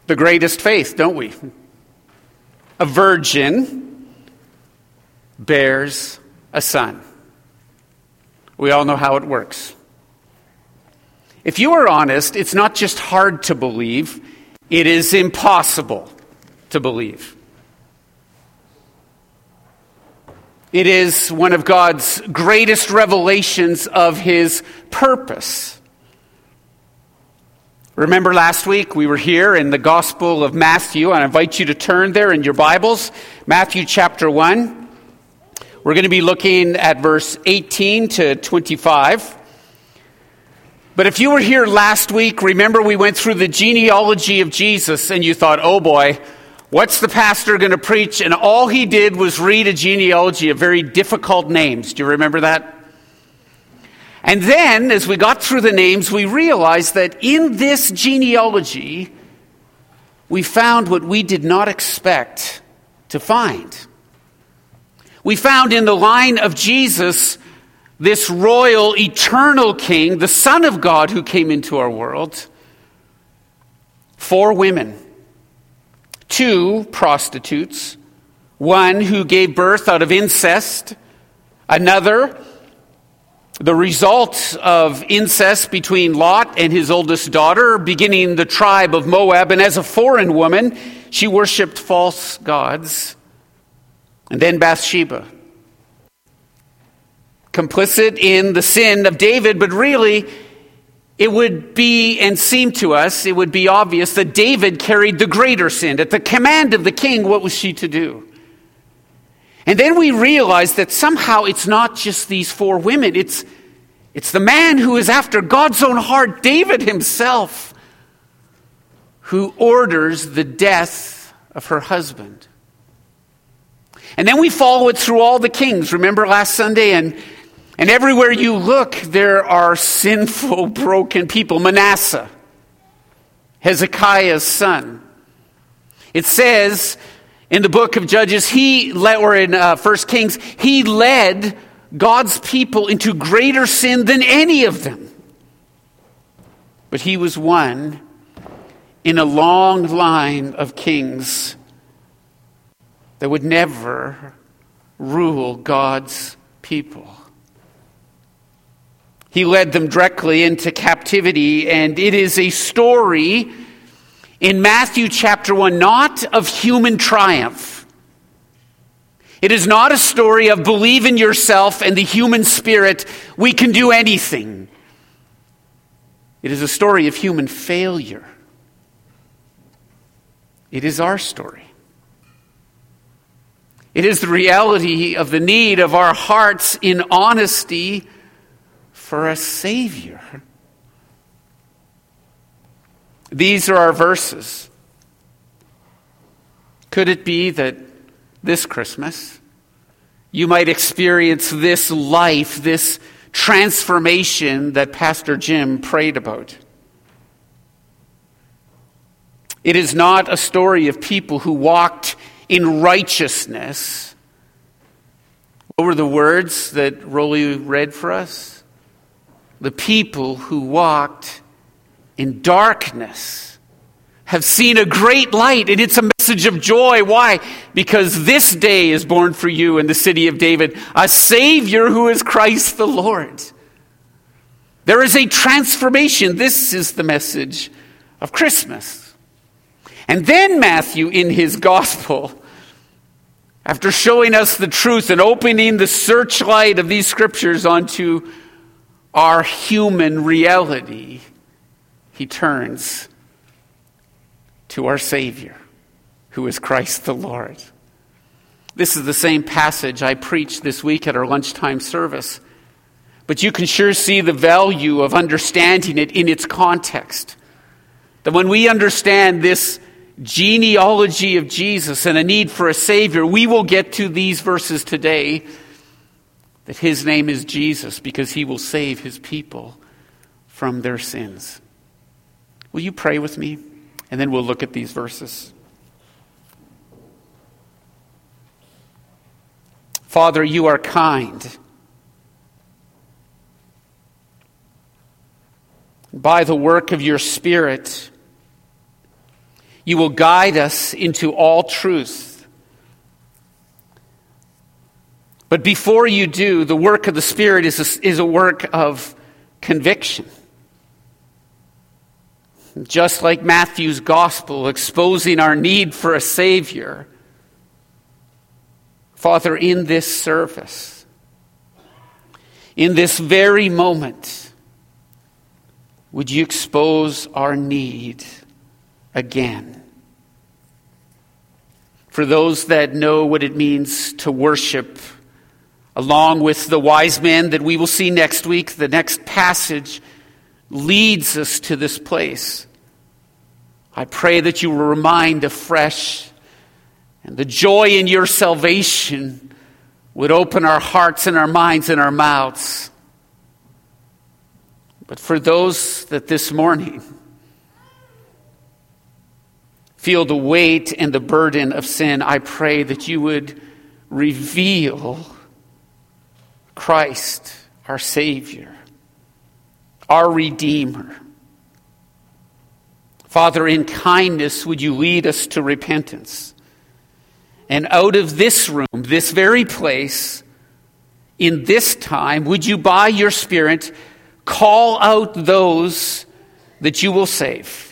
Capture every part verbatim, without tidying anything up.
the greatest faith, don't we? A virgin bears a son. We all know how it works. If you are honest, it's not just hard to believe, it is impossible to believe. It is one of God's greatest revelations of his purpose. Remember last week we were here in the Gospel of Matthew, and I invite you to turn there in your Bibles, Matthew chapter one. We're going to be looking at verse eighteen to twenty-five. But if you were here last week, remember we went through the genealogy of Jesus and you thought, oh boy, what's the pastor going to preach? And all he did was read a genealogy of very difficult names. Do you remember that? And then, as we got through the names, we realized that in this genealogy, we found what we did not expect to find. We found in the line of Jesus this royal, eternal king, the Son of God who came into our world, four women. Two prostitutes, one who gave birth out of incest, another the result of incest between Lot and his oldest daughter, beginning the tribe of Moab, and as a foreign woman, she worshipped false gods. And then Bathsheba, complicit in the sin of David, but really it would be, and seem to us, it would be obvious that David carried the greater sin. At the command of the king, what was she to do? And then we realize that somehow it's not just these four women. It's, it's the man who is after God's own heart, David himself, who orders the death of her husband. And then we follow it through all the kings. Remember last Sunday? And And everywhere you look, there are sinful, broken people. Manasseh, Hezekiah's son. It says in the book of Judges, he led, or in uh, First Kings, he led God's people into greater sin than any of them. But he was one in a long line of kings that would never rule God's people. He led them directly into captivity, and it is a story in Matthew chapter one, not of human triumph. It is not a story of believe in yourself and the human spirit, we can do anything. It is a story of human failure. It is our story. It is the reality of the need of our hearts in honesty for a Savior. These are our verses. Could it be that this Christmas you might experience this life, this transformation that Pastor Jim prayed about? It is not a story of people who walked in righteousness. What were the words that Rolly read for us? The people who walked in darkness have seen a great light, and it's a message of joy. Why? Because this day is born for you in the city of David a Savior who is Christ the Lord. There is a transformation. This is the message of Christmas. And then Matthew, in his gospel, after showing us the truth and opening the searchlight of these scriptures onto our human reality, he turns to our Savior, who is Christ the Lord. This is the same passage I preached this week at our lunchtime service, but you can sure see the value of understanding it in its context. That when we understand this genealogy of Jesus and a need for a Savior, we will get to these verses today, that his name is Jesus because he will save his people from their sins. Will you pray with me? And then we'll look at these verses. Father, you are kind. By the work of your Spirit, You will guide us into all truth. But before you do, the work of the Spirit is a, is a work of conviction. Just like Matthew's gospel exposing our need for a Savior, Father, in this service, in this very moment, would you expose our need again? For those that know what it means to worship, along with the wise men that we will see next week, the next passage leads us to this place. I pray that you will remind afresh, and the joy in your salvation would open our hearts and our minds and our mouths. But for those that this morning feel the weight and the burden of sin, I pray that you would reveal Christ, our Savior, our Redeemer. Father, in kindness, would you lead us to repentance? And out of this room, this very place, in this time, would you, by your Spirit, call out those that you will save?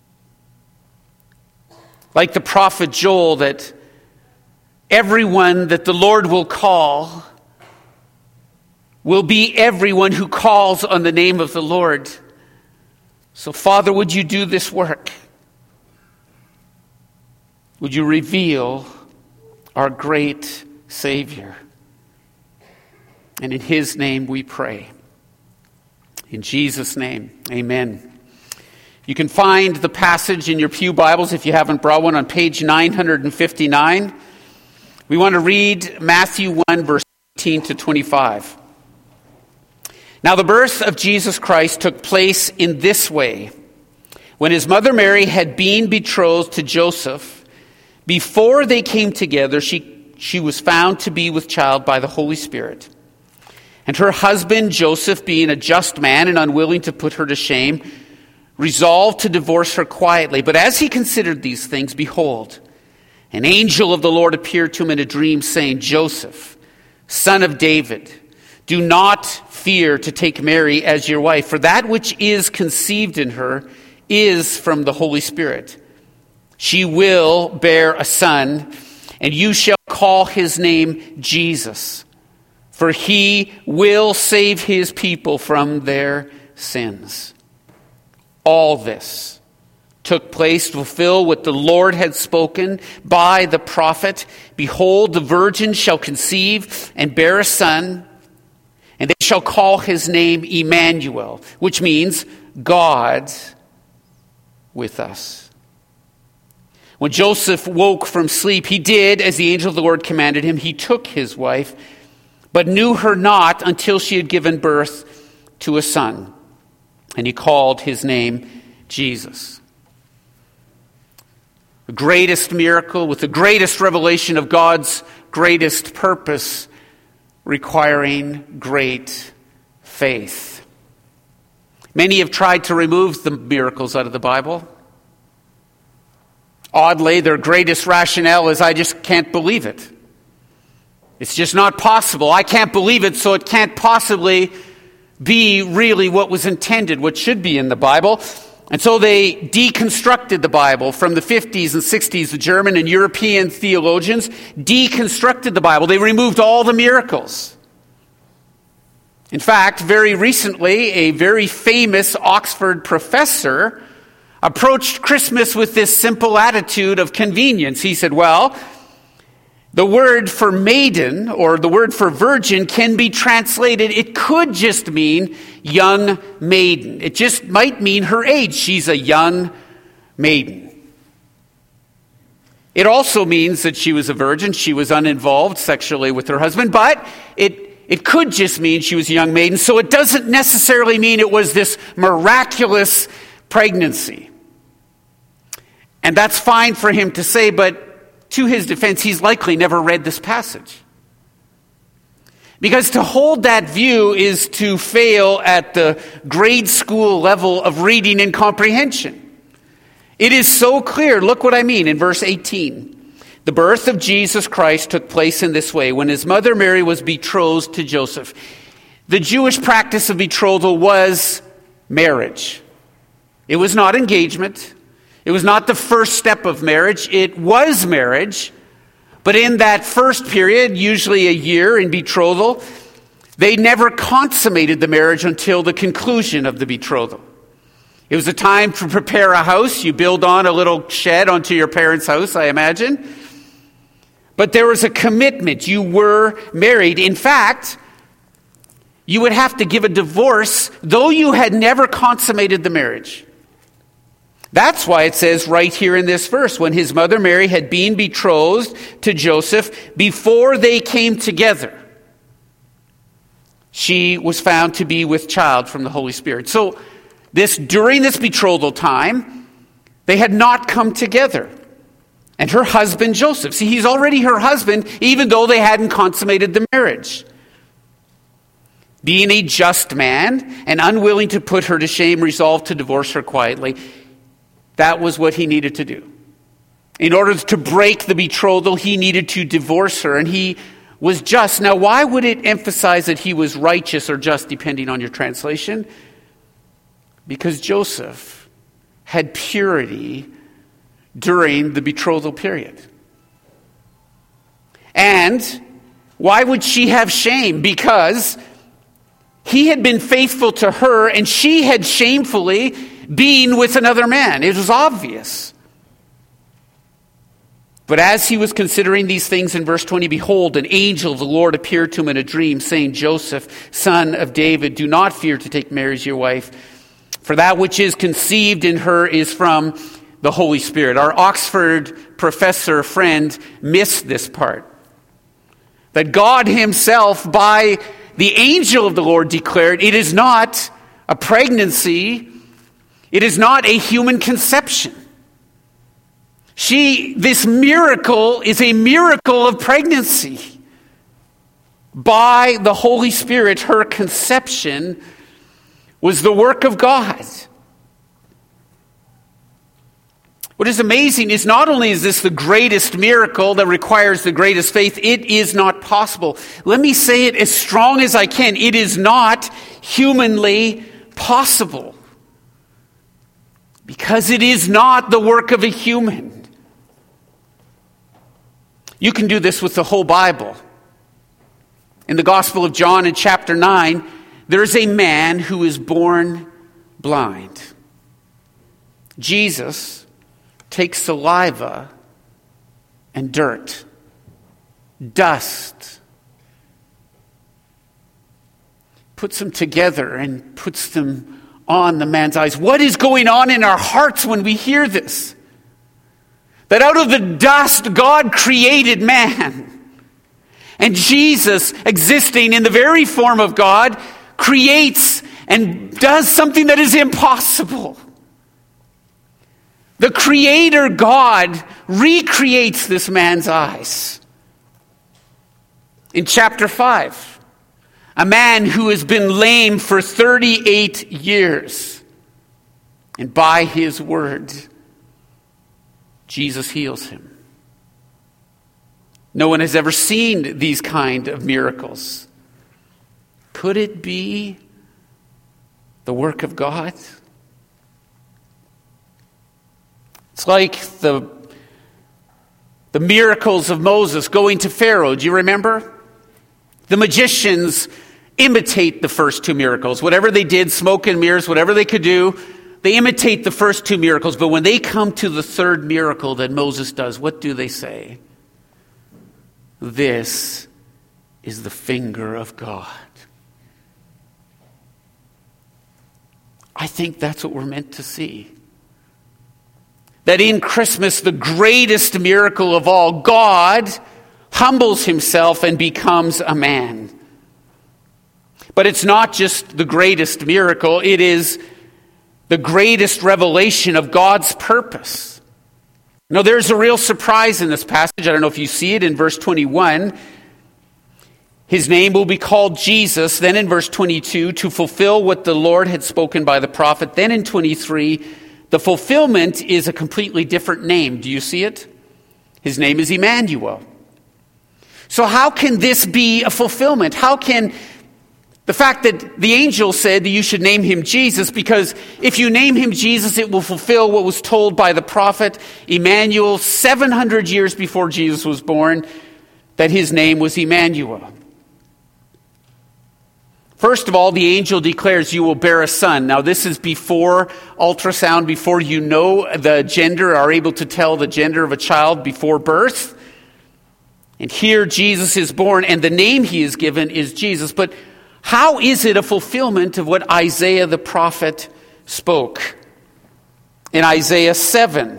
Like the prophet Joel, that everyone that the Lord will call will be everyone who calls on the name of the Lord. So, Father, would you do this work? Would you reveal our great Savior? And in his name we pray. In Jesus' name, amen. You can find the passage in your pew Bibles, if you haven't brought one, on page nine fifty-nine. We want to read Matthew one, verse eighteen to twenty-five. Now the birth of Jesus Christ took place in this way. When his mother Mary had been betrothed to Joseph, before they came together, she, she was found to be with child by the Holy Spirit. And her husband Joseph, being a just man and unwilling to put her to shame, resolved to divorce her quietly. But as he considered these things, behold, an angel of the Lord appeared to him in a dream, saying, Joseph, son of David, do not fear to take Mary as your wife, for that which is conceived in her is from the Holy Spirit. She will bear a son, and you shall call his name Jesus, for he will save his people from their sins. All this took place to fulfill what the Lord had spoken by the prophet. Behold, the virgin shall conceive and bear a son, and they shall call his name Emmanuel, which means God with us. When Joseph woke from sleep, he did as the angel of the Lord commanded him. He took his wife, but knew her not until she had given birth to a son. And he called his name Jesus. The greatest miracle with the greatest revelation of God's greatest purpose, requiring great faith. Many have tried to remove the miracles out of the Bible. Oddly, their greatest rationale is, I just can't believe it. It's just not possible. I can't believe it, so it can't possibly be really what was intended, what should be in the Bible. And so they deconstructed the Bible from the fifties and sixties. The German and European theologians deconstructed the Bible. They removed all the miracles. In fact, very recently, a very famous Oxford professor approached Christmas with this simple attitude of convenience. He said, well, the word for maiden or the word for virgin can be translated. It could just mean young maiden. It just might mean her age. She's a young maiden. It also means that she was a virgin. She was uninvolved sexually with her husband, but it It could just mean she was a young maiden, so it doesn't necessarily mean it was this miraculous pregnancy. And that's fine for him to say, but to his defense, he's likely never read this passage. Because to hold that view is to fail at the grade school level of reading and comprehension. It is so clear. Look what I mean in verse eighteen. The birth of Jesus Christ took place in this way. When his mother Mary was betrothed to Joseph. The Jewish practice of betrothal was marriage. It was not engagement. It was not the first step of marriage. It was marriage. But in that first period, usually a year in betrothal, they never consummated the marriage until the conclusion of the betrothal. It was a time to prepare a house. You build on a little shed onto your parents' house, I imagine. But there was a commitment. You were married. In fact, you would have to give a divorce, though you had never consummated the marriage. That's why it says right here in this verse, when his mother Mary had been betrothed to Joseph, before they came together, she was found to be with child from the Holy Spirit. So, This, during this betrothal time, they had not come together. And her husband, Joseph, see, he's already her husband, even though they hadn't consummated the marriage. Being a just man and unwilling to put her to shame, resolved to divorce her quietly. That was what he needed to do. In order to break the betrothal, he needed to divorce her, and he was just. Now, why would it emphasize that he was righteous or just, depending on your translation? Because Joseph had purity during the betrothal period. And why would she have shame? Because he had been faithful to her and she had shamefully been with another man. It was obvious. But as he was considering these things in verse twenty, behold, an angel of the Lord appeared to him in a dream, saying, Joseph, son of David, do not fear to take Mary as your wife, for that which is conceived in her is from the Holy Spirit. Our Oxford professor friend missed this part. That God himself, by the angel of the Lord, declared, it is not a pregnancy, it is not a human conception. She, this miracle is a miracle of pregnancy. By the Holy Spirit, her conception was the work of God. What is amazing is not only is this the greatest miracle that requires the greatest faith, it is not possible. Let me say it as strong as I can. It is not humanly possible. Because it is not the work of a human. You can do this with the whole Bible. In the Gospel of John in chapter nine, there is a man who is born blind. Jesus takes saliva and dirt, dust, puts them together and puts them on the man's eyes. What is going on in our hearts when we hear this? That out of the dust, God created man. And Jesus, existing in the very form of God, creates and does something that is impossible. The Creator God recreates this man's eyes. In chapter five, a man who has been lame for thirty-eight years, and by his word, Jesus heals him. No one has ever seen these kind of miracles. Could it be the work of God? It's like the, the miracles of Moses going to Pharaoh. Do you remember? The magicians imitate the first two miracles. Whatever they did, smoke and mirrors, whatever they could do, they imitate the first two miracles. But when they come to the third miracle that Moses does, what do they say? This is the finger of God. I think that's what we're meant to see. That in Christmas, the greatest miracle of all, God humbles himself and becomes a man. But it's not just the greatest miracle, it is the greatest revelation of God's purpose. Now, there's a real surprise in this passage. I don't know if you see it in verse twenty-one. His name will be called Jesus. Then in verse twenty-two, to fulfill what the Lord had spoken by the prophet. Then in twenty-three, the fulfillment is a completely different name. Do you see it? His name is Emmanuel. So how can this be a fulfillment? How can the fact that the angel said that you should name him Jesus, because if you name him Jesus, it will fulfill what was told by the prophet Emmanuel seven hundred years before Jesus was born, that his name was Emmanuel. First of all, the angel declares you will bear a son. Now, this is before ultrasound, before you know the gender, are able to tell the gender of a child before birth. And here Jesus is born, and the name he is given is Jesus. But how is it a fulfillment of what Isaiah the prophet spoke? In Isaiah seven,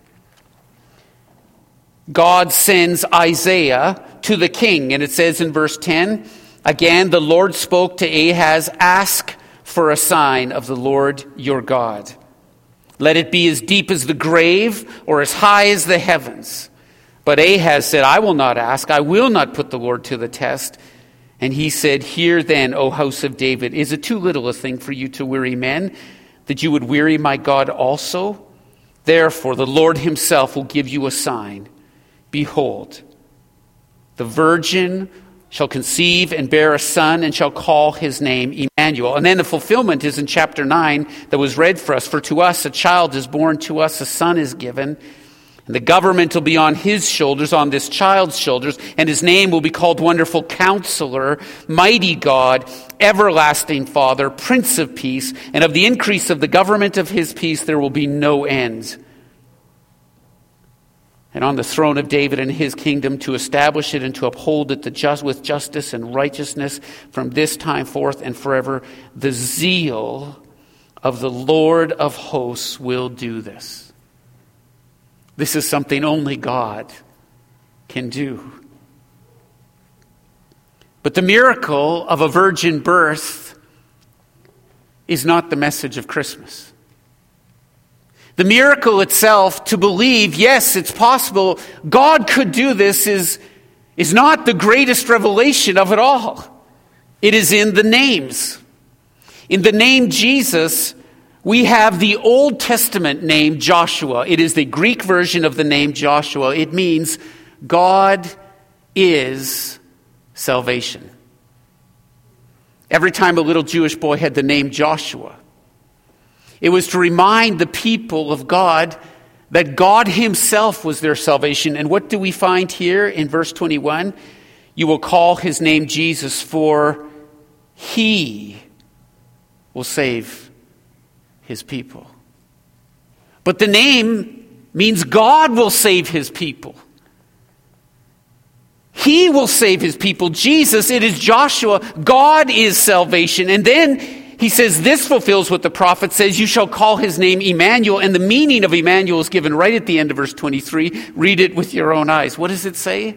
God sends Isaiah to the king, and it says in verse ten, again, the Lord spoke to Ahaz, ask for a sign of the Lord your God. Let it be as deep as the grave or as high as the heavens. But Ahaz said, I will not ask. I will not put the Lord to the test. And he said, hear then, O house of David, is it too little a thing for you to weary men, that you would weary my God also? Therefore, the Lord himself will give you a sign. Behold, the virgin shall conceive and bear a son, and shall call his name Emmanuel. And then the fulfillment is in chapter nine that was read for us. For to us a child is born, to us a son is given, and the government will be on his shoulders, on this child's shoulders, and his name will be called Wonderful Counselor, Mighty God, Everlasting Father, Prince of Peace. And of the increase of the government of his peace there will be no end. And on the throne of David and his kingdom, to establish it and to uphold it the just, with justice and righteousness from this time forth and forever. The zeal of the Lord of hosts will do this. This is something only God can do. But the miracle of a virgin birth is not the message of Christmas. The miracle itself, to believe, yes, it's possible, God could do this, is, is not the greatest revelation of it all. It is in the names. In the name Jesus, we have the Old Testament name Joshua. It is the Greek version of the name Joshua. It means God is salvation. Every time a little Jewish boy had the name Joshua, it was to remind the people of God that God himself was their salvation. And what do we find here in verse twenty-one? You will call his name Jesus, for he will save his people. But the name means God will save his people. He will save his people. Jesus, it is Joshua. God is salvation. And then he says this fulfills what the prophet says, you shall call his name Emmanuel. And the meaning of Emmanuel is given right at the end of verse twenty-three. Read it with your own eyes. What does it say?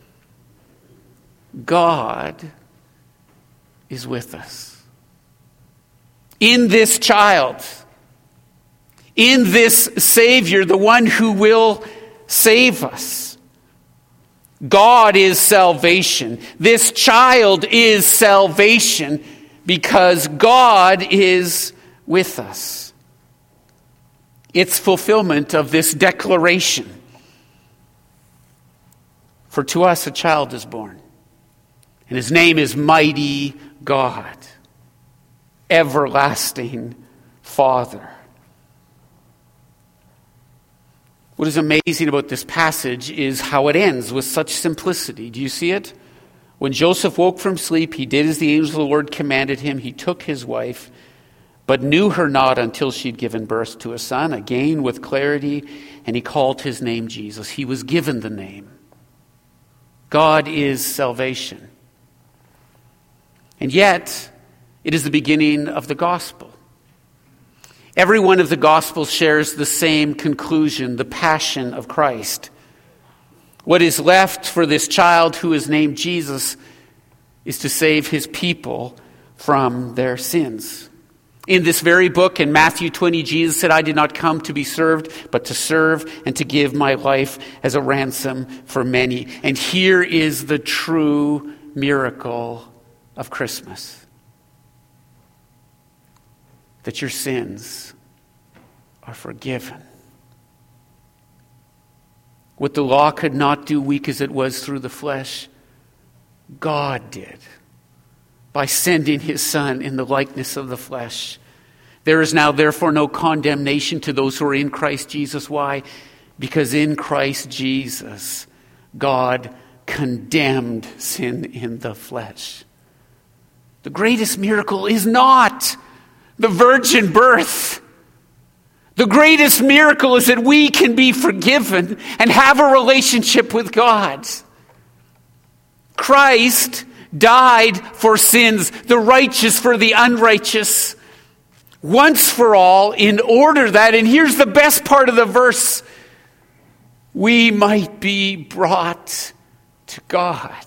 God is with us. In this child, in this Savior, the one who will save us. God is salvation. This child is salvation, because God is with us. It's fulfillment of this declaration. For to us a child is born, and his name is Mighty God, Everlasting Father. What is amazing about this passage is how it ends with such simplicity. Do you see it? When Joseph woke from sleep, he did as the angel of the Lord commanded him. He took his wife, but knew her not until she'd given birth to a son, again with clarity, and he called his name Jesus. He was given the name. God is salvation. And yet, it is the beginning of the gospel. Every one of the gospels shares the same conclusion, the passion of Christ. What is left for this child who is named Jesus is to save his people from their sins. In this very book, in Matthew twenty, Jesus said, I did not come to be served, but to serve and to give my life as a ransom for many. And here is the true miracle of Christmas. That your sins are forgiven. What the law could not do, weak as it was through the flesh, God did by sending his Son in the likeness of the flesh. There is now therefore no condemnation to those who are in Christ Jesus. Why? Because in Christ Jesus, God condemned sin in the flesh. The greatest miracle is not the virgin birth. The greatest miracle is that we can be forgiven and have a relationship with God. Christ died for sins, the righteous for the unrighteous, once for all, in order that, and here's the best part of the verse, we might be brought to God.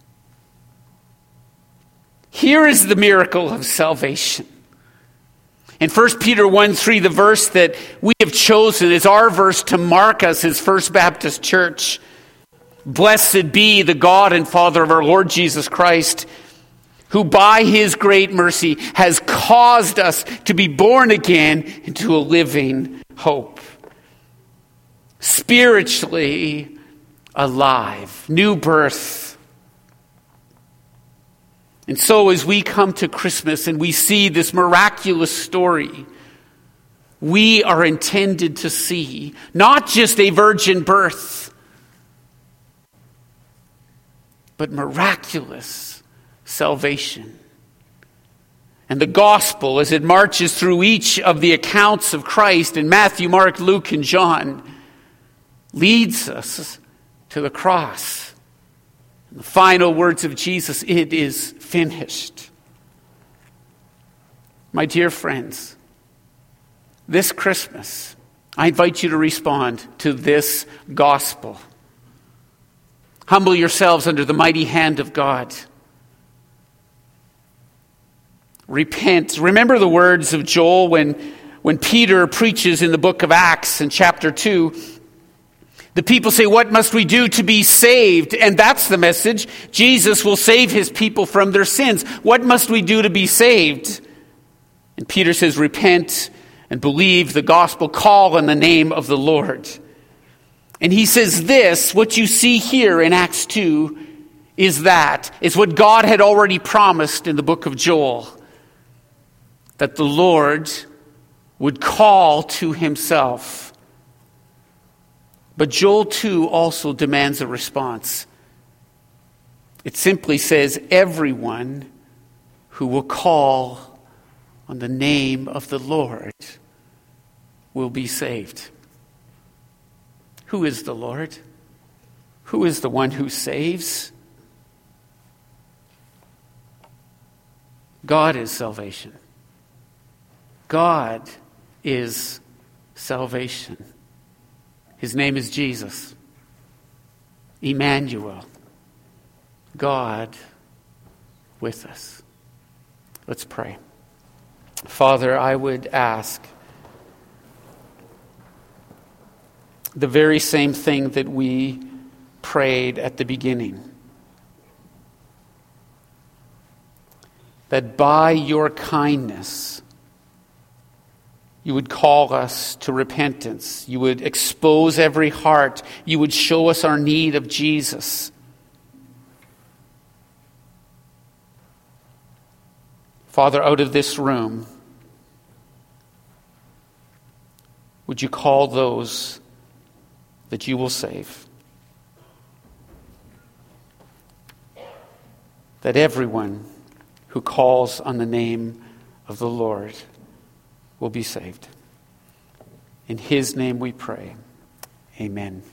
Here is the miracle of salvation. In First Peter one three, the verse that we have chosen is our verse to mark us as First Baptist Church. Blessed be the God and Father of our Lord Jesus Christ, who by his great mercy has caused us to be born again into a living hope. Spiritually alive, new birth. And so as we come to Christmas and we see this miraculous story, we are intended to see not just a virgin birth, but miraculous salvation. And the gospel, as it marches through each of the accounts of Christ in Matthew, Mark, Luke, and John, leads us to the cross. The final words of Jesus, it is finished. My dear friends, this Christmas, I invite you to respond to this gospel. Humble yourselves under the mighty hand of God. Repent. Remember the words of Joel when, when Peter preaches in the book of Acts in chapter two. The people say, what must we do to be saved? And that's the message. Jesus will save his people from their sins. What must we do to be saved? And Peter says, repent and believe the gospel, call on the name of the Lord. And he says this, what you see here in Acts two is that. It's what God had already promised in the book of Joel. That the Lord would call to himself. But Joel two also demands a response. It simply says, everyone who will call on the name of the Lord will be saved. Who is the Lord? Who is the one who saves? God is salvation. God is salvation. His name is Jesus. Emmanuel. God with us. Let's pray. Father, I would ask the very same thing that we prayed at the beginning. That by your kindness, you would call us to repentance. You would expose every heart. You would show us our need of Jesus. Father, out of this room, would you call those that you will save? That everyone who calls on the name of the Lord will be saved. In his name we pray. Amen.